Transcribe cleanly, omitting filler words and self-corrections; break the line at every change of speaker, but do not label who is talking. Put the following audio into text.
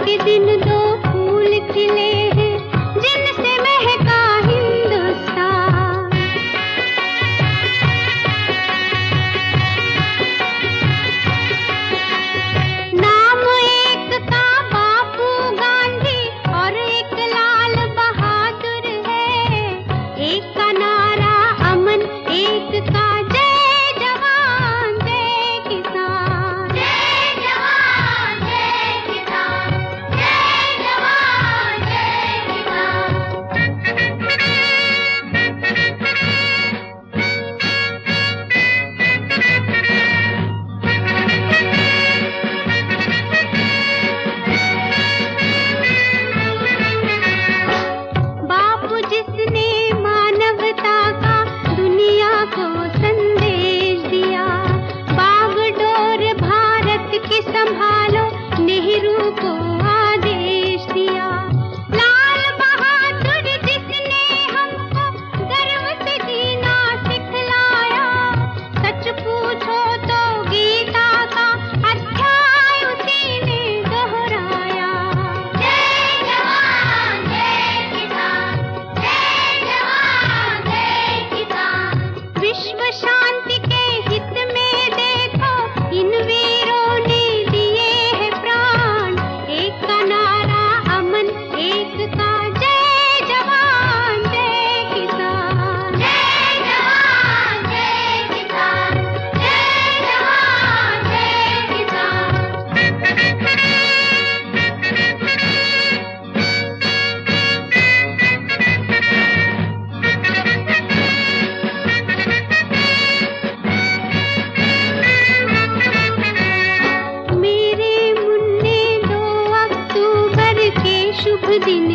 के दिन दो फूल खिले हैं जिनसे महका हिंदुस्तान। नाम एक का बापू गांधी और एक लाल बहादुर है, एक का नारा अमन, एक का जय जवान जय किसान। जय जवान जय किसान, जय जवान जय बापू जिसने मानवता का दुनिया को संदेश दिया, बागडोर भारत की संभालो नेहरू को आदेश दिया। लाल बहादुर जिसने हमको गर्व से जीना सिखलाया, सच पूछो तो गीता का अध्याय उसी ने दोहराया। जय जवान जय किसान, जय जवान जय किसान। विश्व शांति के हित में देखो इन वीरों ने दिए हैं प्राण, एक का नारा अमन, एक का जय जवान जय किसान। जय जवान जय किसान, जय जवान जय किसान। मेरे मुन्ने 2 अक्टूबर के शुभ दिन